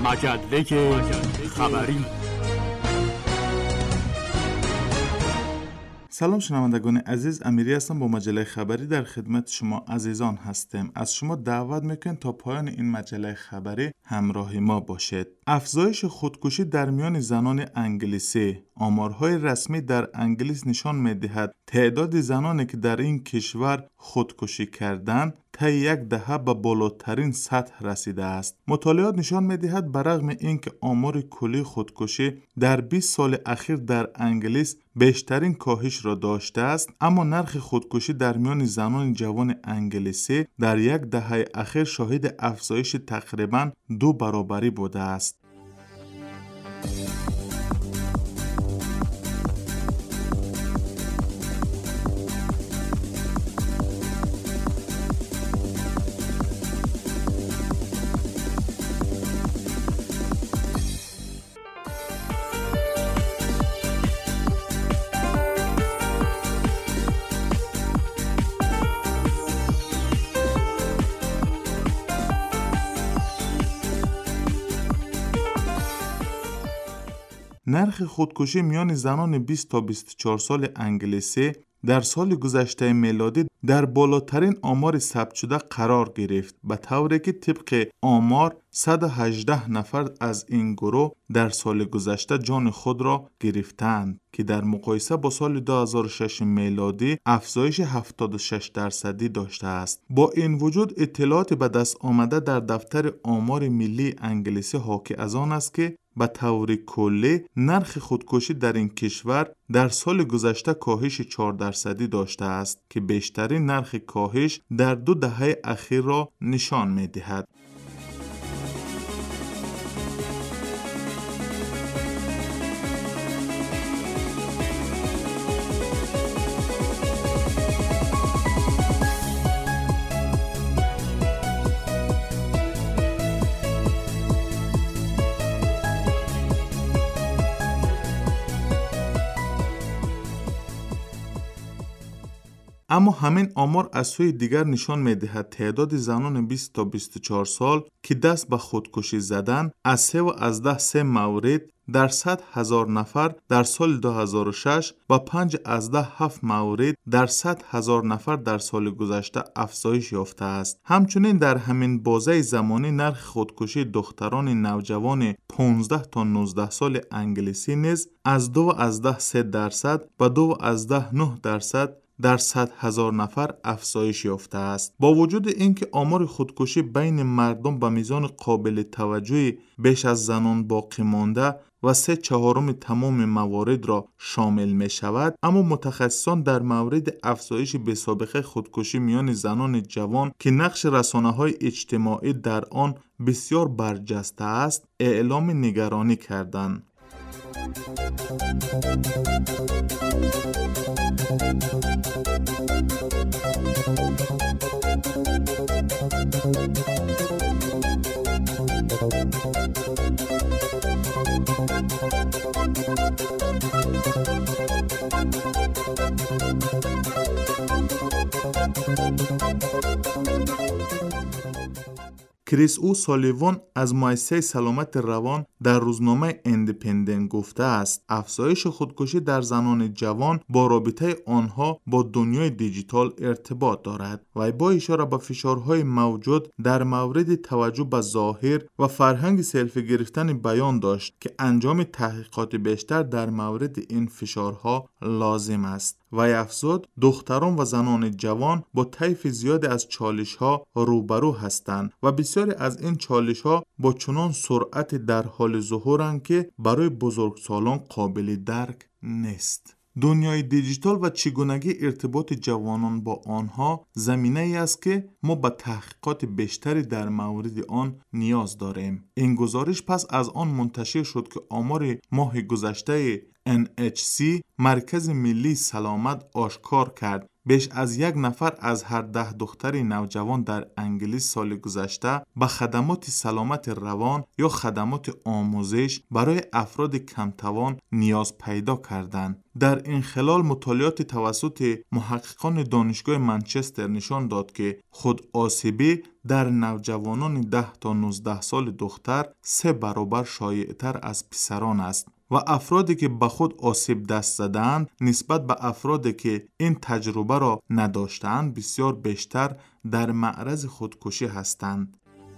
مجله خبری. سلام شنوندگان عزیز، امیری هستم با مجله خبری در خدمت شما عزیزان هستم. از شما دعوت میکنم تا پایان این مجله خبری همراه ما باشید. افزایش خودکشی در میان زنان انگلیسی. آمارهای رسمی در انگلیس نشان میدهد تعداد زنانی که در این کشور خودکشی کردند تا یک دهه به بالاترین سطح رسیده است. مطالعات نشان می‌دهد برغم اینکه آمار کلی خودکشی در 20 سال اخیر در انگلیس بیشترین کاهش را داشته است، اما نرخ خودکشی در میان زنان جوان انگلیسی در یک دهه اخیر شاهد افزایش تقریباً 2 برابری بوده است. نرخ خودکشی میان زنان 20 تا 24 سال انگلیسی در سال گذشته میلادی در بالاترین آمار ثبت شده قرار گرفت، به طوری که طبق آمار 118 نفر از این گروه در سال گذشته جان خود را گرفتند که در مقایسه با سال 2006 میلادی افزایش 76% داشته است. با این وجود اطلاعات به دست آمده در دفتر آمار ملی انگلیسی حاکی از آن است که به طور کلی نرخ خودکشی در این کشور در سال گذشته کاهش 4% داشته است که بیشترین نرخ کاهش در 2 دهه اخیر را نشان می‌دهد. اما همین آمار از سوی دیگر نشان می‌دهد تعداد زنان 20 تا 24 سال که دست به خودکشی زدن از 3 مورد در 100,000 نفر در سال 2006 و 5.7 مورد در 100,000 نفر در سال گذشته افزایش یافته است. همچنین در همین بازه زمانی نرخ خودکشی دختران نوجوان 15 تا 19 سال انگلیسی نیز از 2.3% و 2.9% در 100,000 نفر افزایش یافته است. با وجود اینکه آمار خودکشی بین مردم به میزان قابل توجهی بیش از زنان باقی مانده و 3/4 تمام موارد را شامل می شود، اما متخصصان در مورد افزایش بی‌سابقه خودکشی میان زنان جوان که نقش رسانه‌های اجتماعی در آن بسیار برجسته است، اعلام نگرانی کردند. کریس او سالیوان از مؤسسه سلامت روان در روزنامه ایندیپندنت گفته است افزایش خودکشی در زنان جوان با رابطه آنها با دنیای دیجیتال ارتباط دارد و با اشاره به فشارهای موجود در مورد توجه به ظاهر و فرهنگ سلفی گرفتن بیان داشت که انجام تحقیقات بیشتر در مورد این فشارها لازم است. و افزود دختران و زنان جوان با طیف زیاد از چالش‌ها روبرو هستند و بسیاری از این چالش‌ها با چنان سرعت در حال ظهورند که برای بزرگسالان قابل درک نیست. دنیای دیجیتال و چگونگی ارتباط جوانان با آنها زمینه‌ای است که ما به تحقیقات بیشتری در مورد آن نیاز داریم. این گزارش پس از آن منتشر شد که آمار ماه گذشته NHC مرکز ملی سلامت آشکار کرد بیش از 1 نفر از هر 10 دختر نوجوان در انگلیس سال گذشته به خدمات سلامت روان یا خدمات آموزش برای افراد کمتوان نیاز پیدا کردند. در این خلال مطالعات توسط محققان دانشگاه منچستر نشان داد که خود آسیبی در نوجوانان 10 تا 19 سال دختر 3 برابر شایع‌تر از پسران است و افرادی که به خود آسیب دست زدند نسبت به افرادی که این تجربه را نداشتند بسیار بیشتر در معرض خودکشی هستند.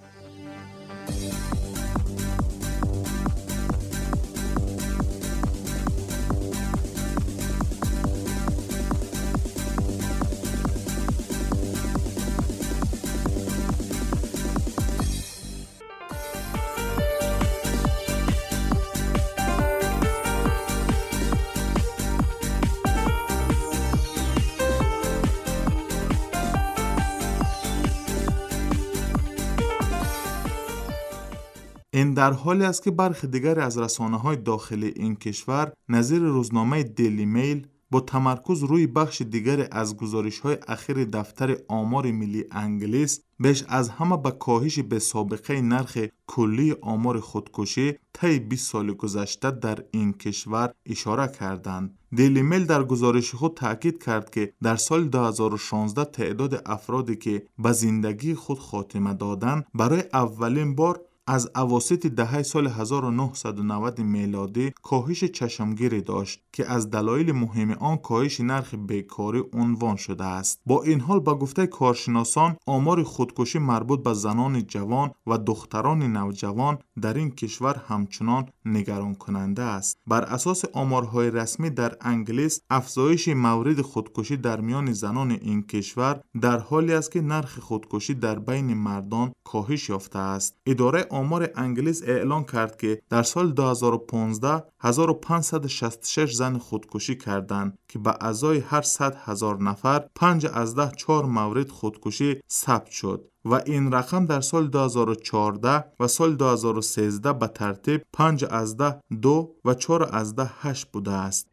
این در حالی است که برخی دیگر از رسانه‌های داخلی این کشور نظیر روزنامه دیلی میل با تمرکز روی بخش دیگر از گزارش‌های اخیر دفتر آمار ملی انگلیس بیش از همه به کاهش به سابقه نرخ کلی آمار خودکشی طی 20 سال گذشته در این کشور اشاره کردند. دیلی میل در گزارش خود تاکید کرد که در سال 2016 تعداد افرادی که به زندگی خود خاتمه دادند برای اولین بار از اواسط دهه سال 1990 میلادی کاهش چشمگیری داشت که از دلایل مهم آن کاهش نرخ بیکاری عنوان شده است. با این حال به گفته کارشناسان آمار خودکشی مربوط به زنان جوان و دختران نوجوان در این کشور همچنان نگران کننده است. بر اساس آمارهای رسمی در انگلیس افزایش مورد خودکشی در میان زنان این کشور در حالی است که نرخ خودکشی در بین مردان کاهش یافته است. اداره آمار انگلیس اعلام کرد که در سال 2015 1566 زن خودکشی کردند که به ازای هر 100,000 نفر 5 از 10 4 مورد خودکشی ثبت شد و این رقم در سال 2014 و سال 2013 به ترتیب 5 از 10 2 و 4 از 10 8 بوده است.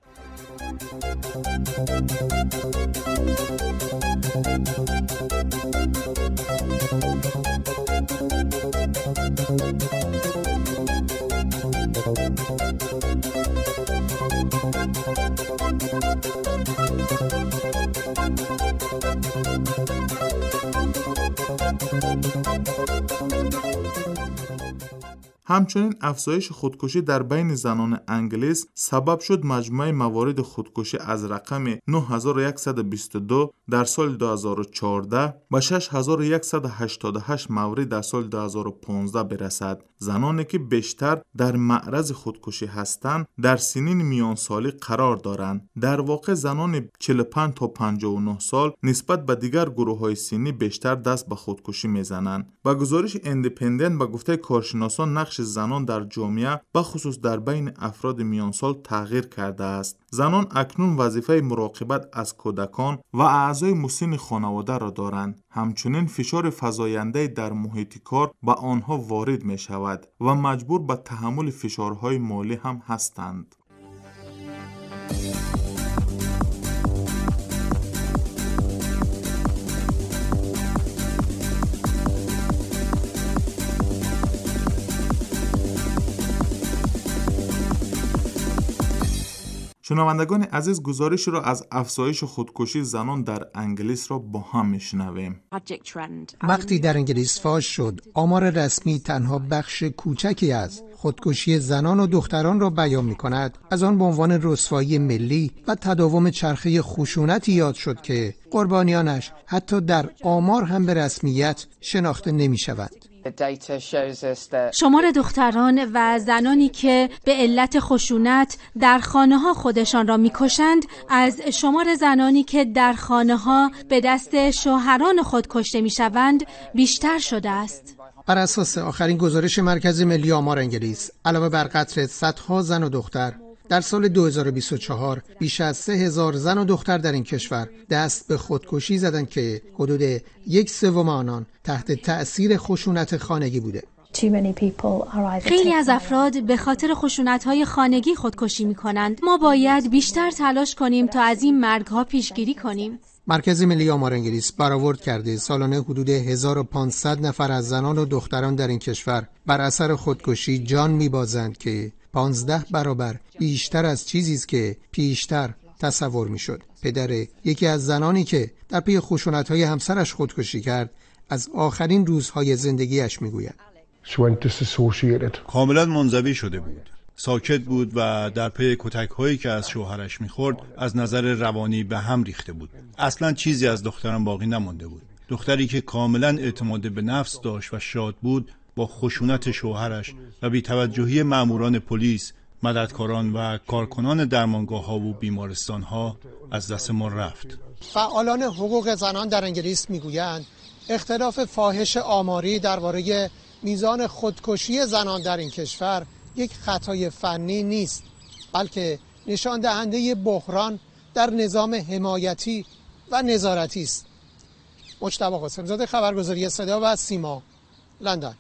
همچنین افزایش خودکشی در بین زنان انگلیس سبب شد مجموع موارد خودکشی از رقم 9122 در سال 2014 به 6188 مورد در سال 2015 برسد. زنانی که بیشتر در معرض خودکشی هستند در سنین میانسالی قرار دارند. در واقع زنان 45 تا 59 سال نسبت به دیگر گروه‌های سنی بیشتر دست به خودکشی میزنند. با گزارش ایندیپندنت به گفته کارشناسان نقش زنان در جامعه به خصوص در بین افراد میانسال تغییر کرده است. زنان اکنون وظیفه مراقبت از کودکان و اعضای مسن خانواده را دارند. همچنین فشار فزاینده در محیط کار به آنها وارد می شود و مجبور به تحمل فشارهای مالی هم هستند. شنوندگان عزیز، گزارش را از افزایش خودکشی زنان در انگلیس را با هم میشنویم. وقتی در انگلیس فاش شد، آمار رسمی تنها بخش کوچکی از خودکشی زنان و دختران را بیان می‌کند، از آن به عنوان رسوایی ملی و تداوم چرخه خشونتی یاد شد که قربانیانش حتی در آمار هم به رسمیت شناخته نمی‌شوند. شمار دختران و زنانی که به علت خشونت در خانه‌ها خودشان را می‌کشند از شمار زنانی که در خانه‌ها به دست شوهران خود کشته می‌شوند بیشتر شده است. بر اساس آخرین گزارش مرکز ملی آمار انگلیس، علاوه بر قتل صدها زن و دختر، در سال 2024 بیش از 3000 زن و دختر در این کشور دست به خودکشی زدند که حدود 1/3 آنان تحت تأثیر خشونت خانگی بوده. خیلی از افراد به خاطر خشونت‌های خانگی خودکشی می‌کنند. ما باید بیشتر تلاش کنیم تا از این مرگ‌ها پیشگیری کنیم. مرکز ملی آمار انگلیس برآورد کرده سالانه حدود 1500 نفر از زنان و دختران در این کشور بر اثر خودکشی جان می‌بازند که 15 برابر بیشتر از چیزی است که پیشتر تصور می‌شد. پدر یکی از زنانی که در پی خشونت‌های همسرش خودکشی کرد از آخرین روزهای زندگیش می‌گوید. کاملا منزوی شده بود. ساکت بود و در پی کتک‌هایی که از شوهرش می‌خورد از نظر روانی به هم ریخته بود. اصلاً چیزی از دخترم باقی نمانده بود. دختری که کاملا اعتماد به نفس داشت و شاد بود با خشونت شوهرش و بی‌توجهی ماموران پلیس، مددکاران و کارکنان درمانگاه‌ها و بیمارستان‌ها از دست ما رفت. فعالان حقوق زنان در انگلیس می‌گویند اختلاف فاحش آماری درباره میزان خودکشی زنان در این کشور یک خطای فنی نیست، بلکه نشان دهنده بحران در نظام حمایتی و نظارتی است. مجتبی قاسم‌زاده، خبرگزاری صدا و سیما، لندن.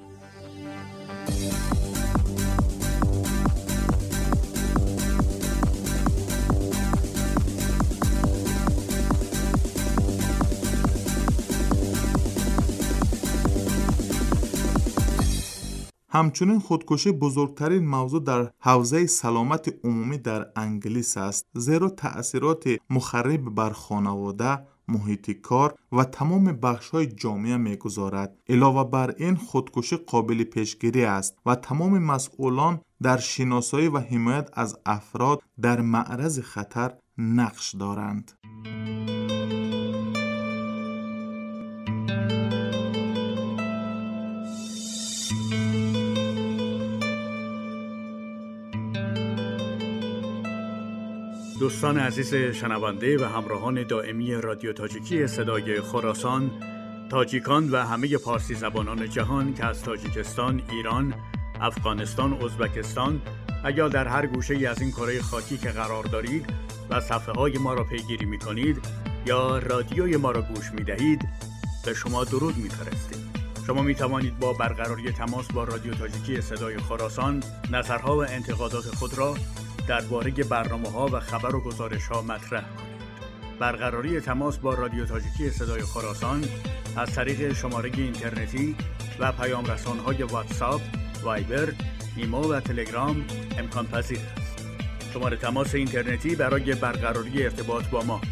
همچنین خودکشی بزرگترین موضوع در حوزه سلامت عمومی در انگلیس است، زیرا تأثیرات مخرب بر خانواده، محیط کار و تمام بخش‌های جامعه می‌گذارد. علاوه بر این خودکشی قابل پیشگیری است و تمام مسئولان در شناسایی و حمایت از افراد در معرض خطر نقش دارند. دوستان عزیز شنونده و همراهان دائمی رادیو تاجیکی صدای خراسان، تاجیکان و همه پارسی زبانان جهان که از تاجیکستان، ایران، افغانستان، ازبکستان و یا در هر گوشه‌ای از این کره خاکی که قرار دارید و صفحه‌های ما را پیگیری می‌کنید یا رادیوی ما را گوش می‌دهید، به شما درود می‌فرستیم. شما می‌توانید با برقراری تماس با رادیو تاجیکی صدای خراسان نظرها و انتقادات خود را درباره برنامه‌ها و خبر و گزارش‌ها مطرح کنید. برقراری تماس با رادیو تاجیکی صدای خراسان از طریق شماره اینترنتی و پیام رسان‌های واتساپ، وایبر، ایمو و تلگرام امکان پذیر است. شماره تماس اینترنتی برای برقراری ارتباط با ما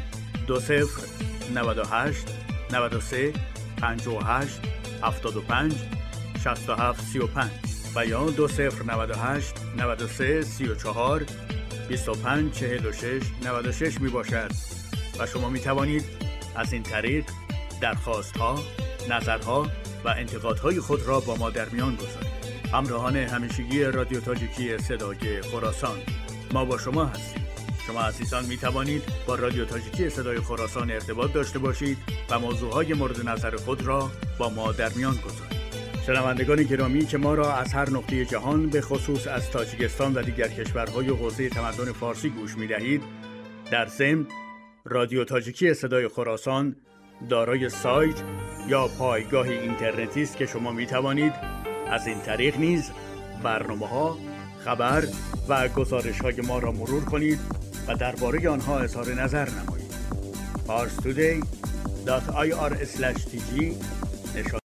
2098 93 58 75 67 35 و یا 2098 93 34 25 46 96 می باشد و شما می توانید از این طریق درخواست‌ها، نظرها و انتقادهای خود را با ما در میان گذارید. همراهان همیشگی رادیو تاجیکی صدای خراسان، ما با شما هستیم. شما عزیزان می توانید با رادیو تاجیکی صدای خراسان ارتباط داشته باشید و موضوعهای مورد نظر خود را با ما در میان گذارید. شنوندگان گرامی که ما را از هر نقطه جهان به خصوص از تاجیکستان و دیگر کشورهای حوزه تمدن فارسی گوش می دهید، در ضمن رادیو تاجیکی صدای خراسان دارای سایت یا پایگاه اینترنتی است که شما می توانید از این طریق نیز برنامه‌ها، خبر و گزارش‌های ما را مرور کنید و درباره آنها اظهار نظر نمایید. parstoday.ir/tg